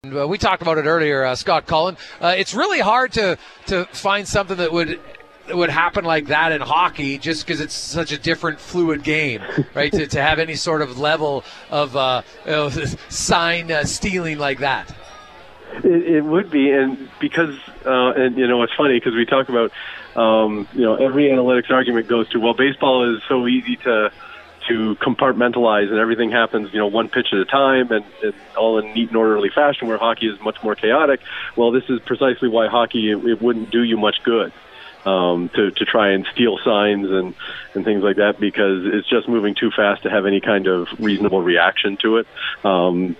We talked about it earlier, Scott Cullen. It's really hard to find something that would happen like that in hockey, just because it's such a different, fluid game, right? to have any sort of level of sign stealing like that. It would be, and because it's funny because we talk about every analytics argument goes to, well, baseball is so easy to compartmentalize and everything happens, one pitch at a time and all in neat and orderly fashion, where hockey is much more chaotic. Well, this is precisely why hockey, it wouldn't do you much good to try and steal signs and things like that, because it's just moving too fast to have any kind of reasonable reaction to it. For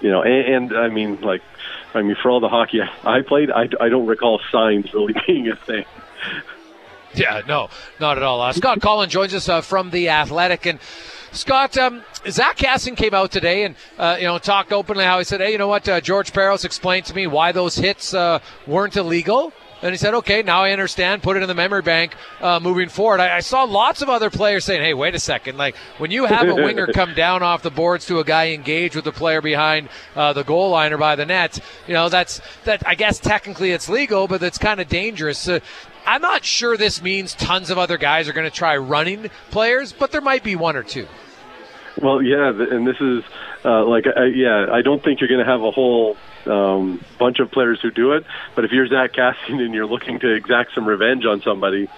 all the hockey I played, I don't recall signs really being a thing. Yeah, no, not at all. Scott Cullen joins us from The Athletic. And Scott, Zack Kassian came out today and talked openly how he said, hey, you know what, George Parros explained to me why those hits weren't illegal. And he said, okay, now I understand, put it in the memory bank moving forward. I saw lots of other players saying, hey, wait a second. Like, when you have a winger come down off the boards to a guy engaged with the player behind the goal line or by the net, that I guess technically it's legal, but it's kind of dangerous. I'm not sure this means tons of other guys are going to try running players, but there might be one or two. Well, yeah, and this is I don't think you're going to have a whole bunch of players who do it. But if you're Zack Kassian and you're looking to exact some revenge on somebody,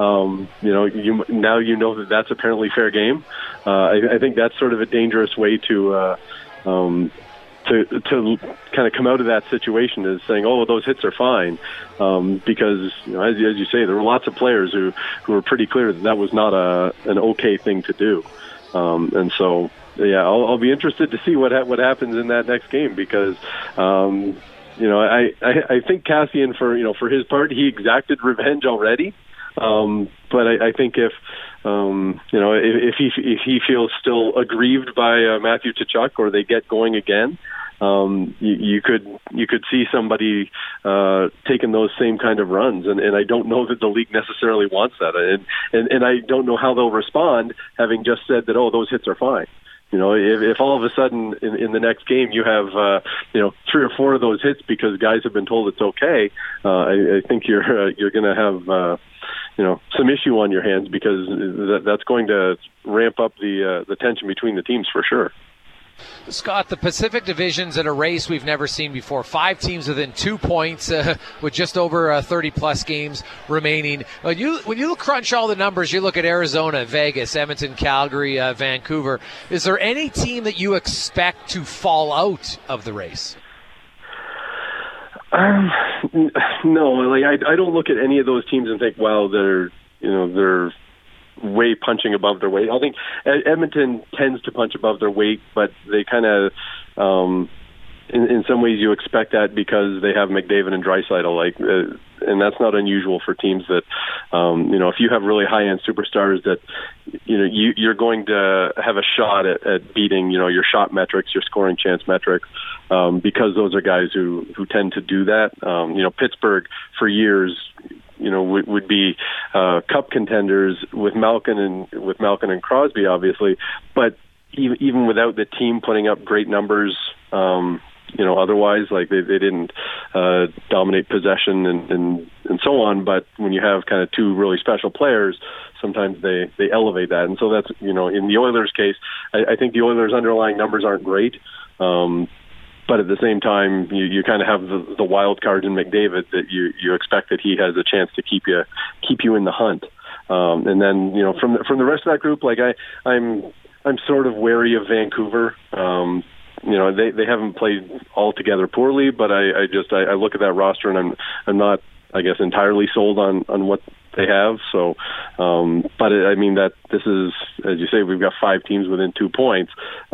you know that's apparently fair game. I think that's sort of a dangerous way to kind of come out of that situation, is saying, oh, those hits are fine, because as you say, there were lots of players who were pretty clear that was not an okay thing to do, and so. Yeah, I'll be interested to see what happens in that next game, because I think Kassian, for his part, he exacted revenge already. But I think if he feels still aggrieved by Matthew Tkachuk, or they get going again, you could see somebody taking those same kind of runs, and I don't know that the league necessarily wants that, and I don't know how they'll respond, having just said that, those hits are fine. If all of a sudden in the next game you have 3 or 4 of those hits because guys have been told it's okay, I think you're going to have some issue on your hands, because that's going to ramp up the tension between the teams for sure. Scott, the Pacific Division's at a race we've never seen before. 5 teams within 2 points with just over 30-plus games remaining. When you crunch all the numbers, you look at Arizona, Vegas, Edmonton, Calgary, Vancouver. Is there any team that you expect to fall out of the race? No, I don't look at any of those teams and think, wow, they're way punching above their weight. I think Edmonton tends to punch above their weight, but they kind of, in some ways, you expect that because they have McDavid and Draisaitl, and that's not unusual for teams that, if you have really high-end superstars that, you're going to have a shot at beating, your shot metrics, your scoring chance metrics, because those are guys who tend to do that. Pittsburgh for years, would be cup contenders with Malkin and Crosby, obviously, but even without the team putting up great numbers, otherwise, like they didn't dominate possession and so on. But when you have kind of 2 really special players, sometimes they elevate that, and so that's in the Oilers' case, I think the Oilers' underlying numbers aren't great. But at the same time, you kind of have the wild card in McDavid that you expect that he has a chance to keep you in the hunt. And then from the rest of that group, I'm sort of wary of Vancouver. They haven't played altogether poorly, but I look at that roster and I'm not, I guess, entirely sold on what they have. So, that this is, as you say, we've got 5 teams within 2 points.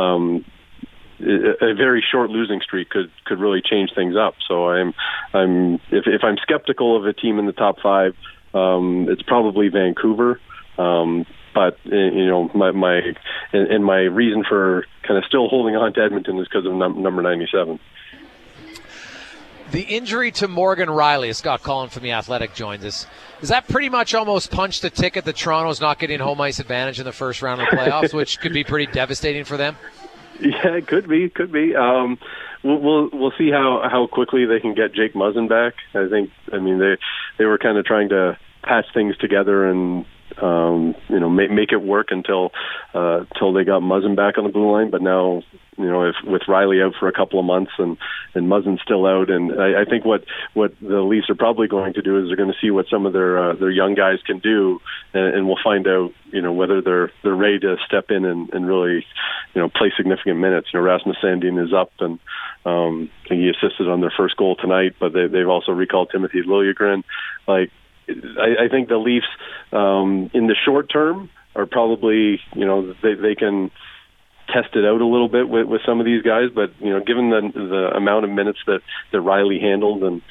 A very short losing streak could really change things up. So if I'm skeptical of a team in the top 5, it's probably Vancouver. But my reason for kind of still holding on to Edmonton is because of number 97. The injury to Morgan Rielly, Scott Cullen from The Athletic joins us. Is that pretty much almost punched the ticket that Toronto's not getting home ice advantage in the first round of the playoffs, which could be pretty devastating for them? Yeah, it could be. we'll see how quickly they can get Jake Muzzin back. I mean they were kind of trying to patch things together and make it work until they got Muzzin back on the blue line. But now, if with Riley out for a couple of months and Muzzin's still out, and I think what the Leafs are probably going to do is they're going to see what some of their young guys can do, and we'll find out whether they're ready to step in and really play significant minutes. Rasmus Sandin is up, and I think he assisted on their first goal tonight, but they've also recalled Timothy Liljegren. I think the Leafs, in the short term, are probably, they can test it out a little bit with some of these guys. But, given the amount of minutes that Riley handled, and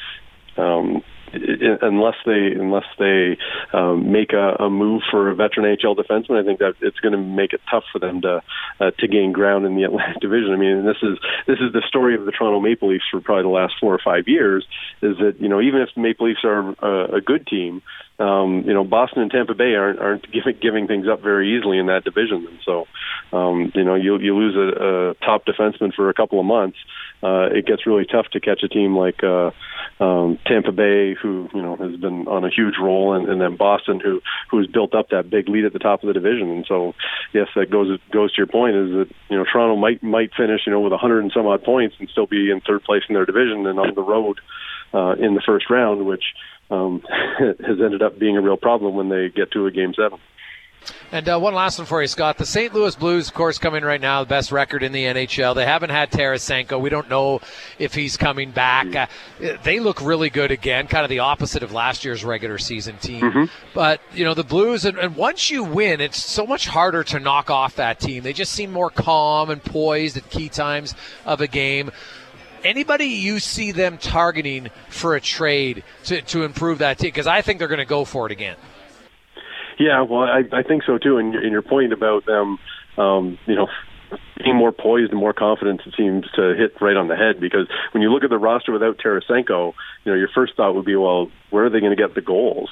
unless they make a move for a veteran NHL defenseman, I think that it's going to make it tough for them to gain ground in the Atlantic Division. I mean, this is the story of the Toronto Maple Leafs for probably the last 4 or 5 years. Is that even if the Maple Leafs are a good team, Boston and Tampa Bay aren't giving things up very easily in that division. And so, you lose a top defenseman for a couple of months. It gets really tough to catch a team like Tampa Bay, who has been on a huge roll, and then Boston, who's built up that big lead at the top of the division. And so, yes, that goes to your point, is that Toronto might finish with 100 and some odd points and still be in third place in their division and on the road in the first round, which has ended up being a real problem when they get to a Game 7. And one last one for you, Scott. The St. Louis Blues, of course, coming right now, the best record in the NHL. They haven't had Tarasenko. We don't know if he's coming back. They look really good again, kind of the opposite of last year's regular season team. Mm-hmm. But, the Blues, and once you win, it's so much harder to knock off that team. They just seem more calm and poised at key times of a game. Anybody you see them targeting for a trade to improve that team? Because I think they're going to go for it again. Yeah, well, I think so too. And your point about them, being more poised and more confident, it seems to hit right on the head. Because when you look at the roster without Tarasenko, your first thought would be, well, where are they going to get the goals?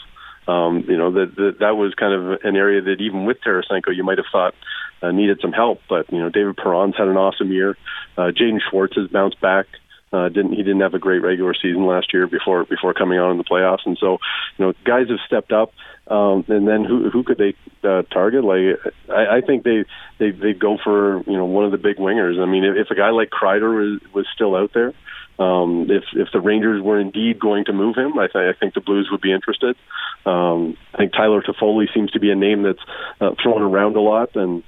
That was kind of an area that even with Tarasenko, you might have thought needed some help. But David Perron's had an awesome year. Jaden Schwartz has bounced back. He didn't have a great regular season last year before coming on in the playoffs, and so guys have stepped up. And then who could they target? I think they go for one of the big wingers. I mean, if a guy like Kreider was still out there, if the Rangers were indeed going to move him, I think the Blues would be interested. I think Tyler Toffoli seems to be a name that's thrown around a lot, and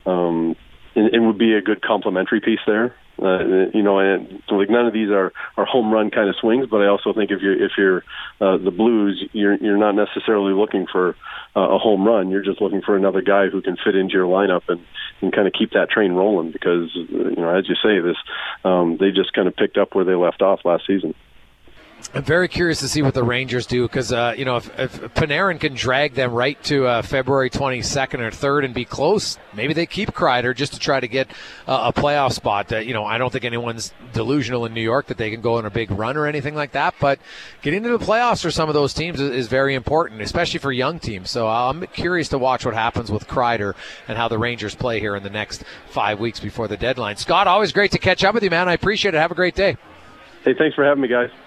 it would be a good complementary piece there. And so none of these are home run kind of swings, but I also think if you're the Blues, you're not necessarily looking for a home run. You're just looking for another guy who can fit into your lineup and kind of keep that train rolling. Because as you say, they just kind of picked up where they left off last season. I'm very curious to see what the Rangers do because, if Panarin can drag them right to February 22nd or 3rd and be close, maybe they keep Kreider just to try to get a playoff spot. I don't think anyone's delusional in New York that they can go on a big run or anything like that, but getting into the playoffs for some of those teams is very important, especially for young teams. So I'm curious to watch what happens with Kreider and how the Rangers play here in the next 5 weeks before the deadline. Scott, always great to catch up with you, man. I appreciate it. Have a great day. Hey, thanks for having me, guys.